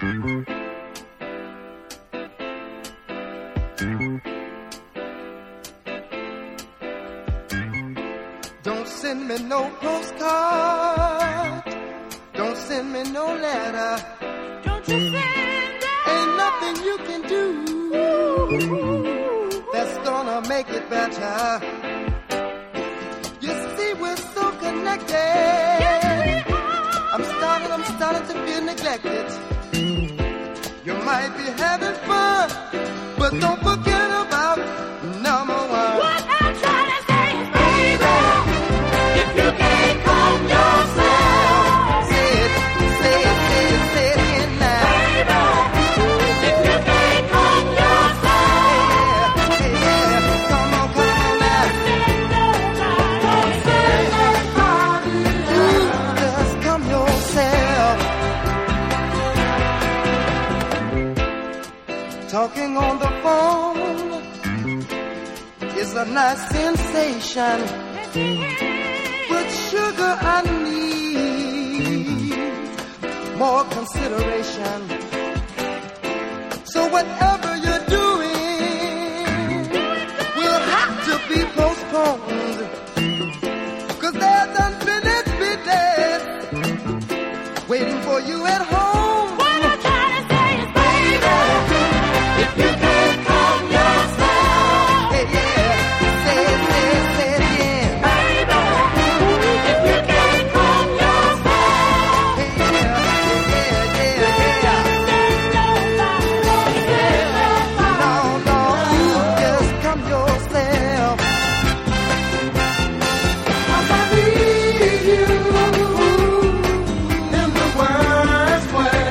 Don't send me no postcard. Don't send me no letter. Don't you send that? Ain't nothing you can do that's gonna make it better. You see, we're so connected. Yes, we are. I'm starting to feel neglected. You might be having fun, but don't forget about number one. What I'm trying to say is, baby, if you can't calm yourself, Say it again now. baby, if you can't calm yourself, Yeah, come on now. You just come yourself. Talking on the phone is a nice sensation, but sugar, I need more consideration. So whatever you're doing will have to be postponed, 'cause there's unfinished business waiting for you at home. what I'm trying to say is, baby, if you can't calm yourself, Hey, yeah, say it again. baby, if you can't calm yourself, Hey, yeah. No, you just come yourself. 'Cause I need you in the worst way.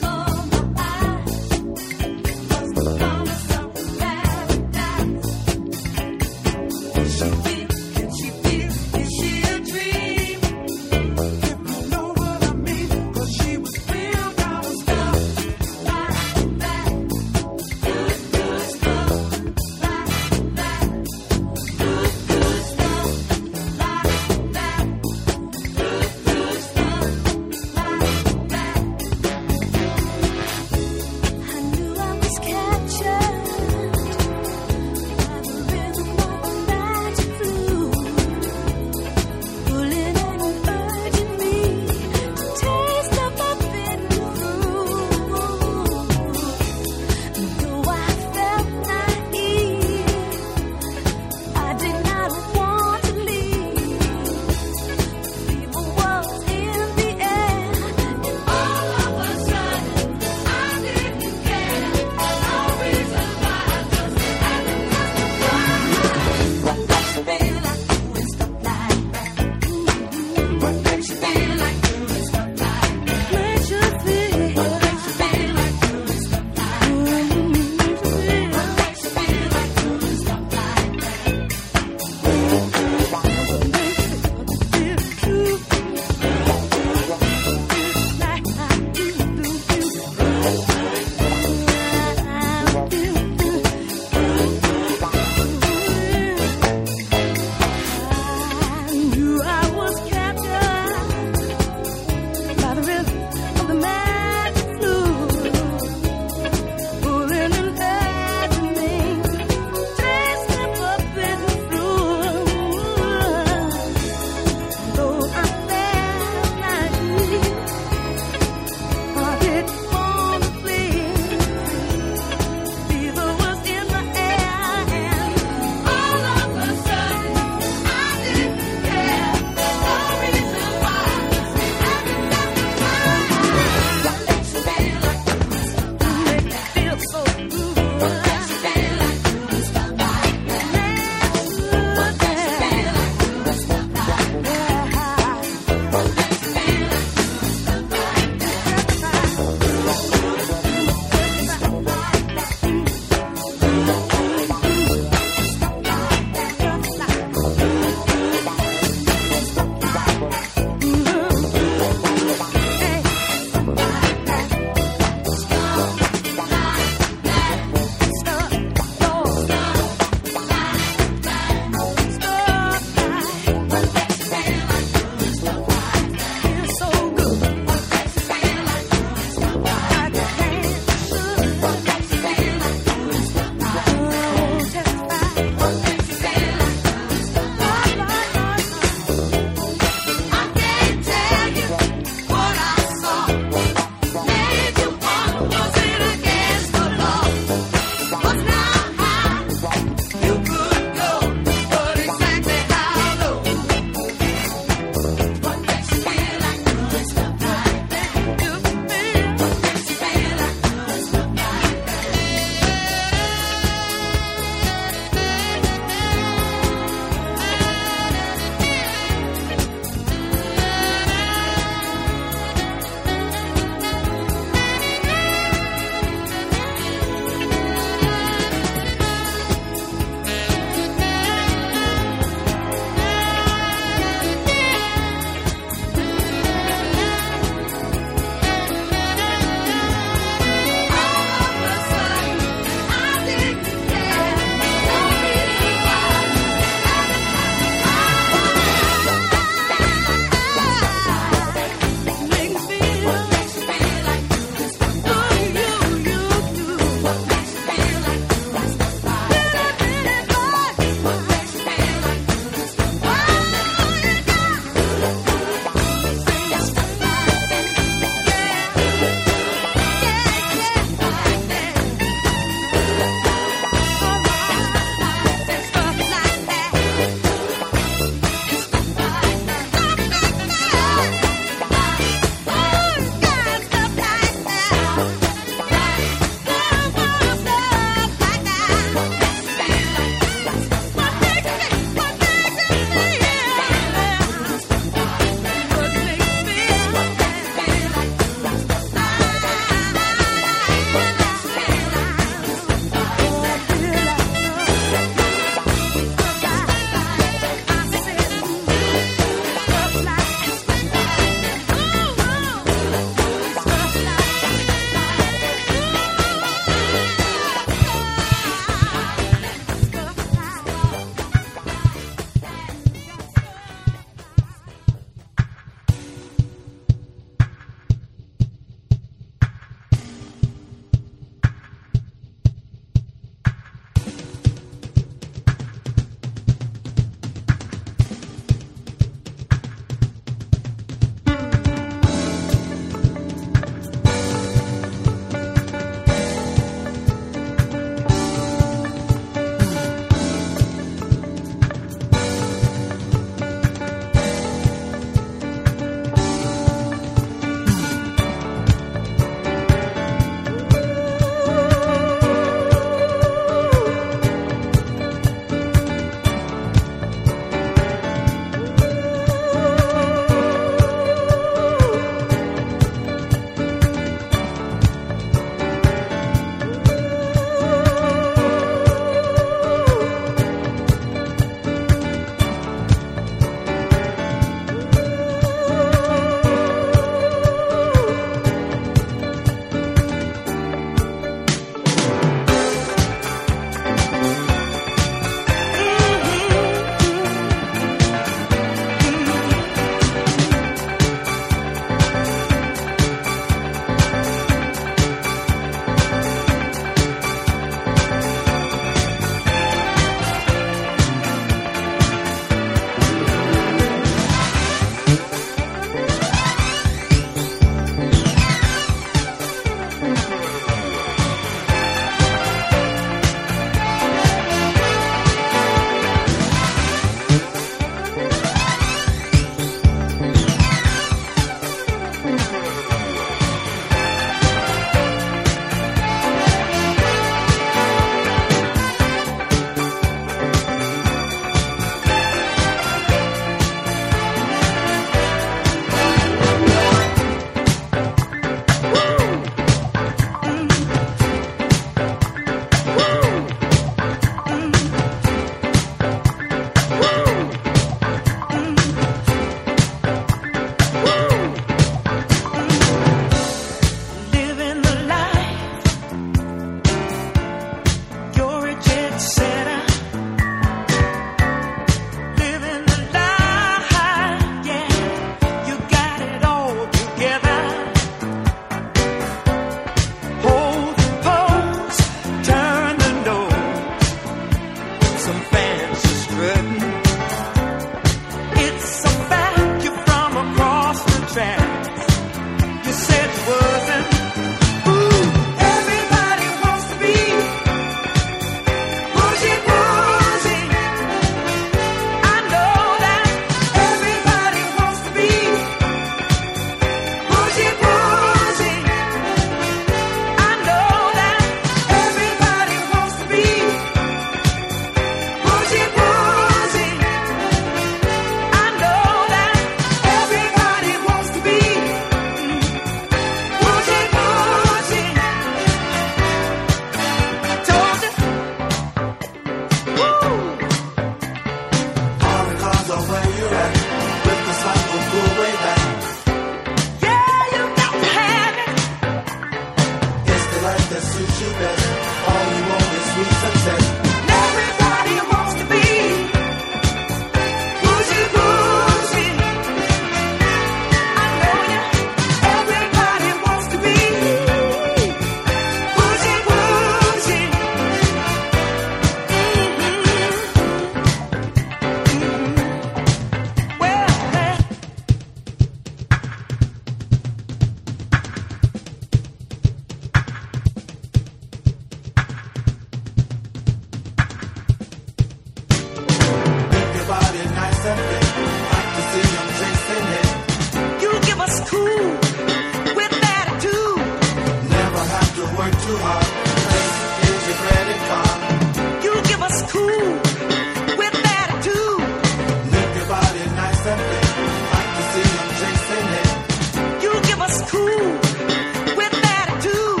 too hard. Here's your credit card. You give us cool with attitude. Make your body nice and fit. Like to see them chasing it. You give us cool with attitude.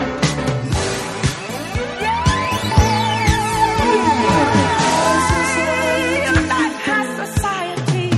High society.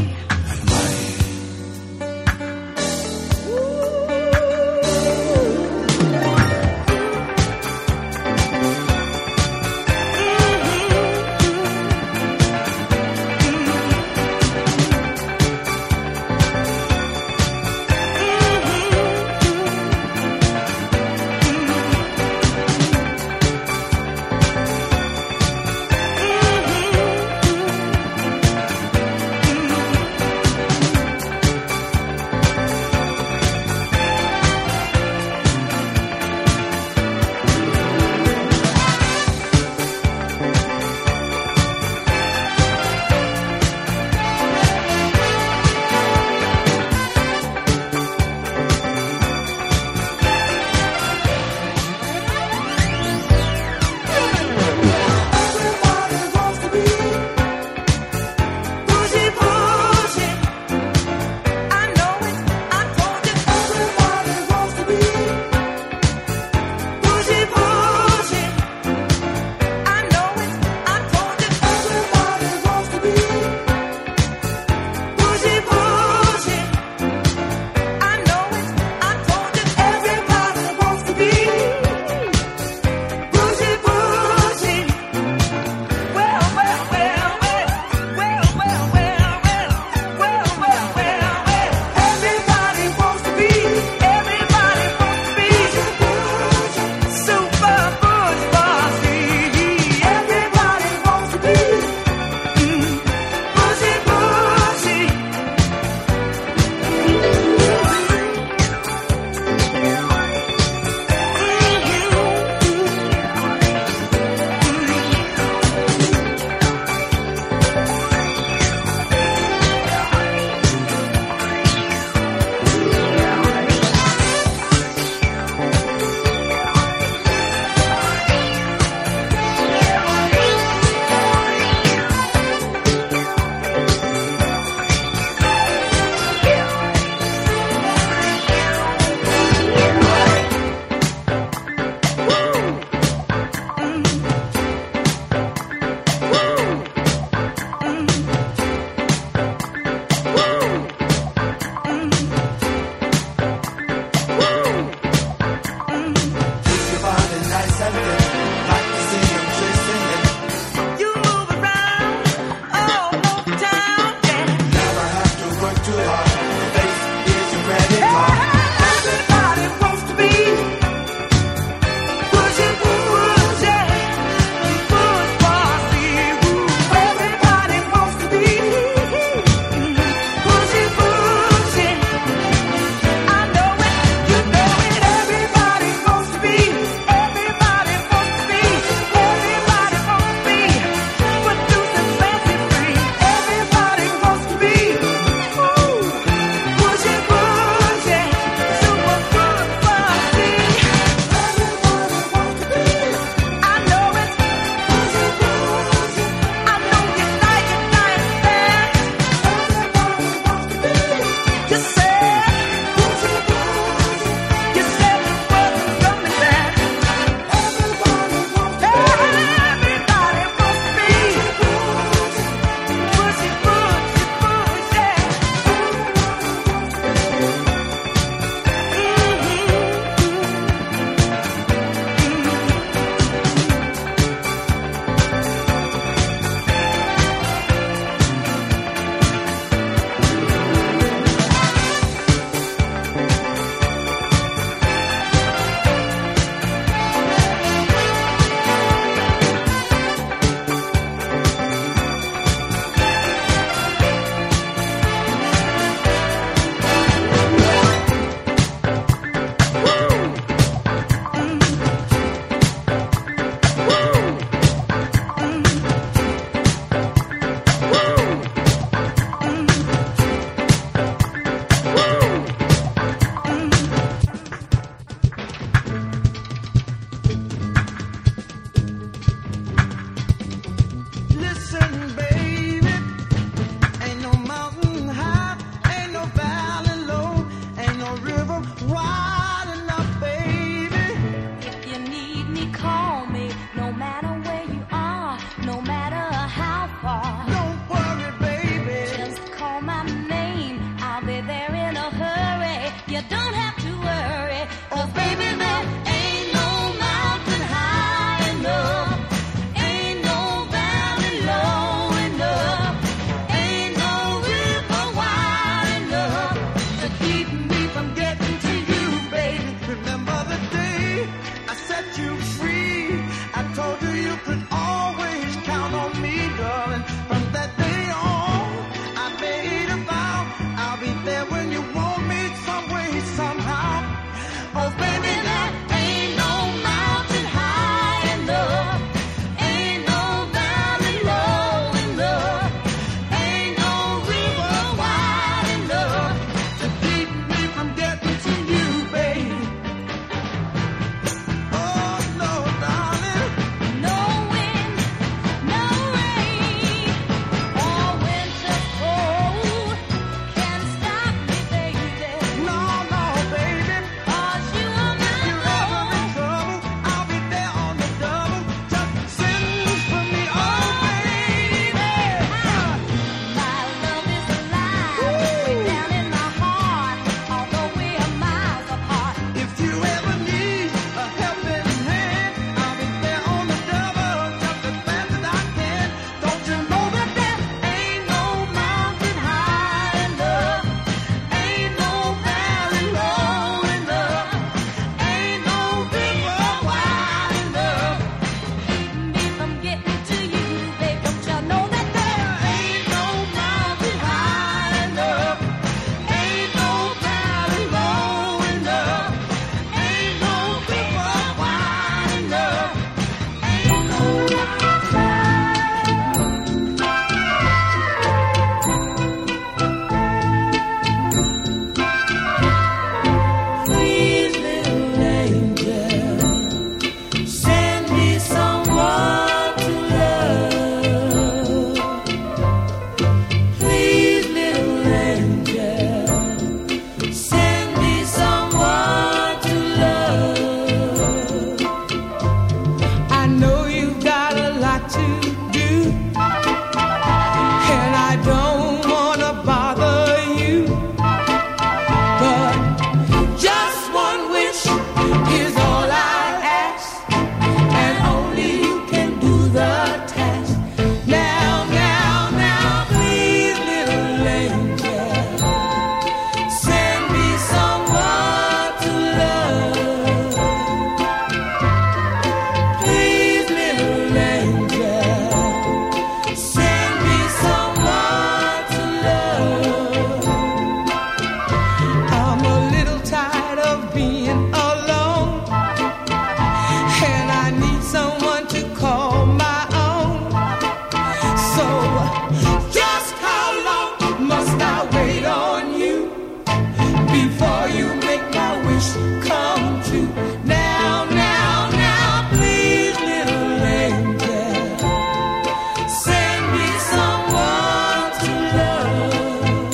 wish come true. Now, now, now, please, little angel, send me someone to love.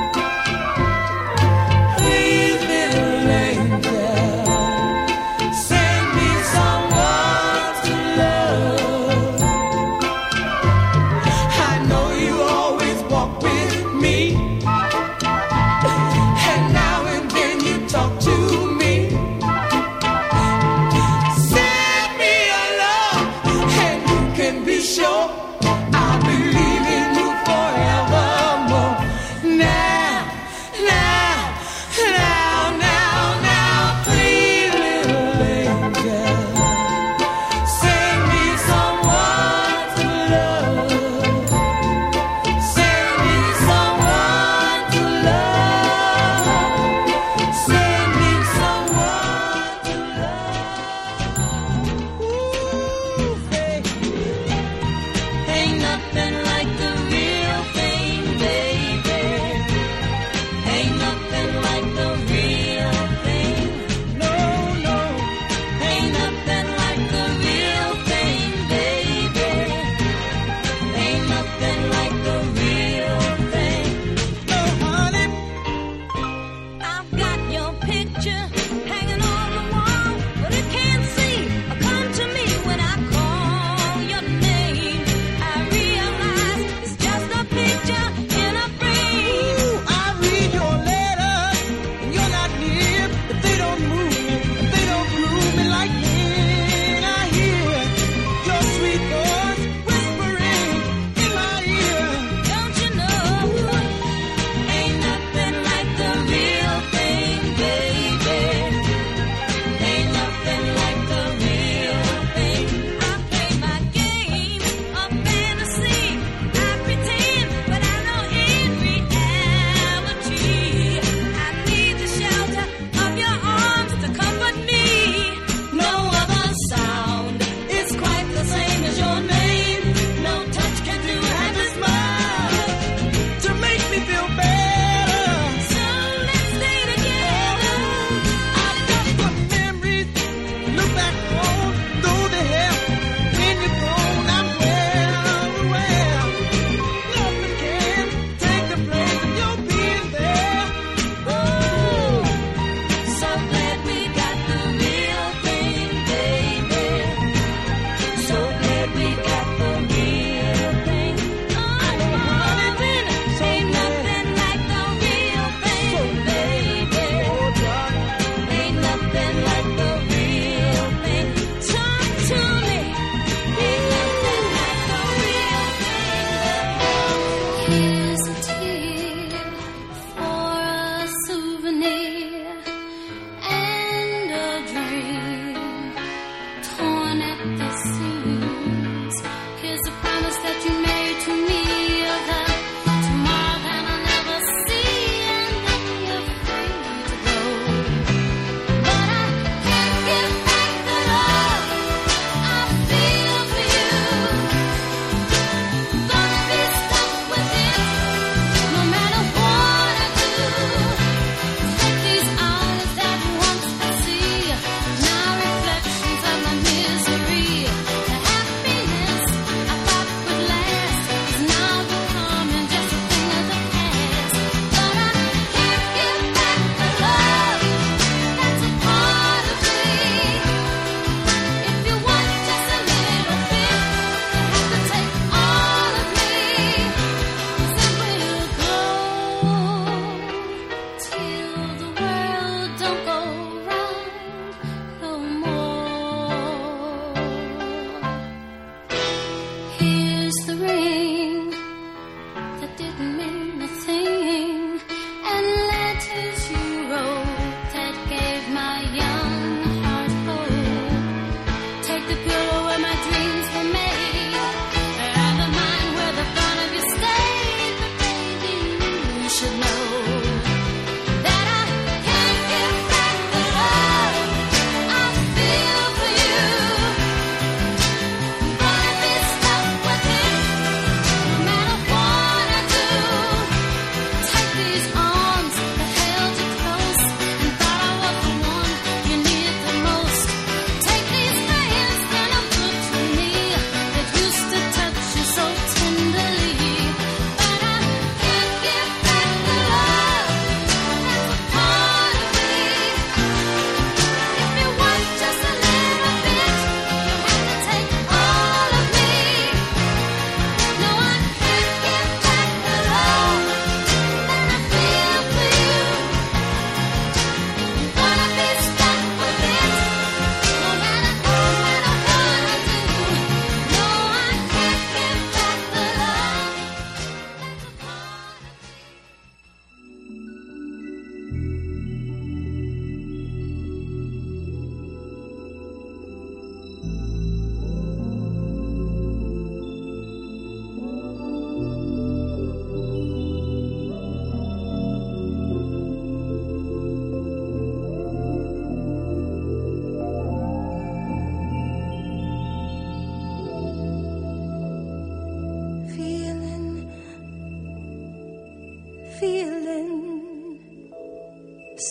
Please, little angel, send me someone to love. I know you always walk with me, and now and then you talk to me.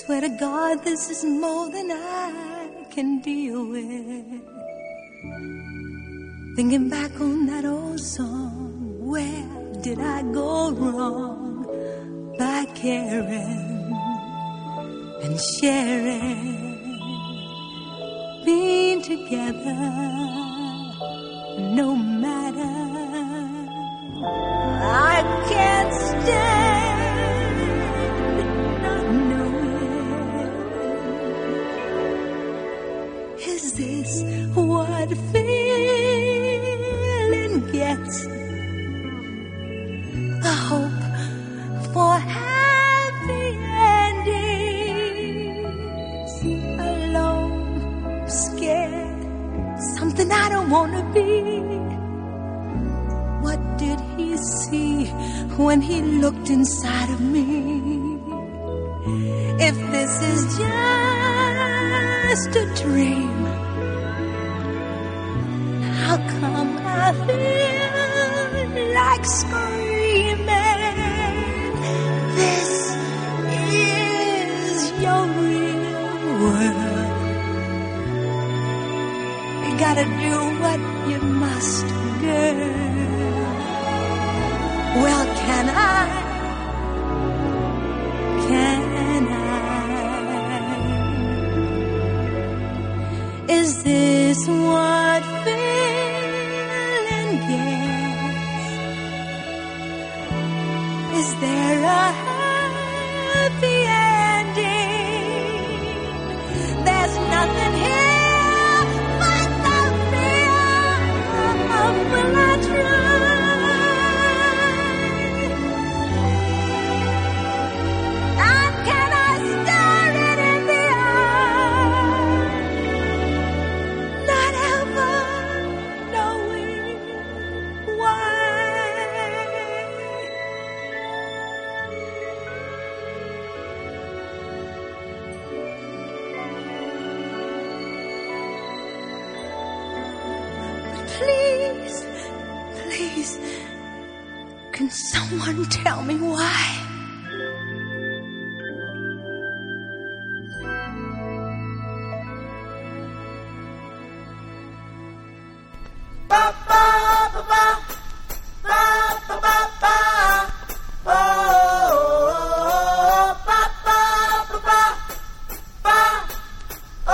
Swear to God, this is more than I can deal with. Thinking back on that old song, where did I go wrong by caring and sharing, being together no matter. I can't stand not knowing. Is this what feeling gets? The hope for happy endings. Alone, scared, something I don't want to be. What did he see when he looked inside of me? If this is just a dream, how come I feel like screaming? This is your real world. You gotta do what you must, girl. Well, can I? Is this what feeling gets? Is there a happy ending? There's nothing here but the fear. Will I try? Please, can someone tell me why? Ba ba ba ba ba ba ba ba. Oh, ba ba ba ba ba. Oh.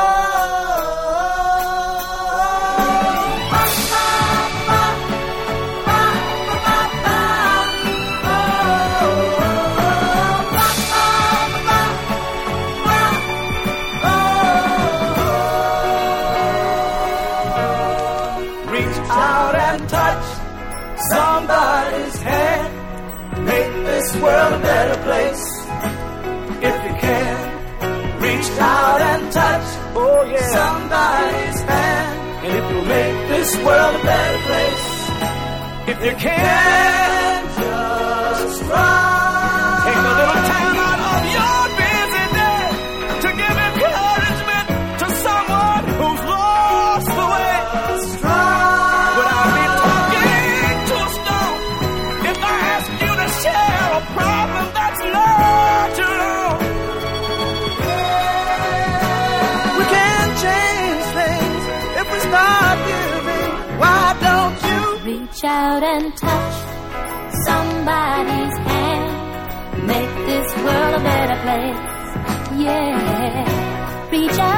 Somebody's hand, make this world a better place. If you can, reach out and touch, oh yeah, somebody's hand. And if you make this world a better place, if you can, just try. Take a little time out of your busy day to give encouragement to someone who's lost the way. Just try. Share a problem that's not your own. We can change things if we start giving. Why don't you reach out and touch somebody's hand? Make this world a better place. Yeah, reach out.